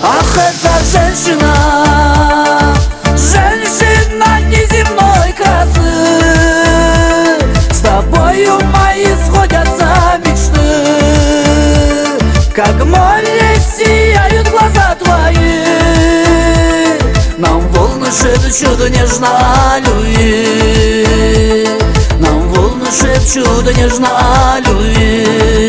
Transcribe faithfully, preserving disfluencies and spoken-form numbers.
Ах, эта женщина, женщина неземной красы. С тобою мои сходятся мечты, как море сияют глаза твои. Нам волны шепчут нежно о любви, нам волны шепчут нежно о любви.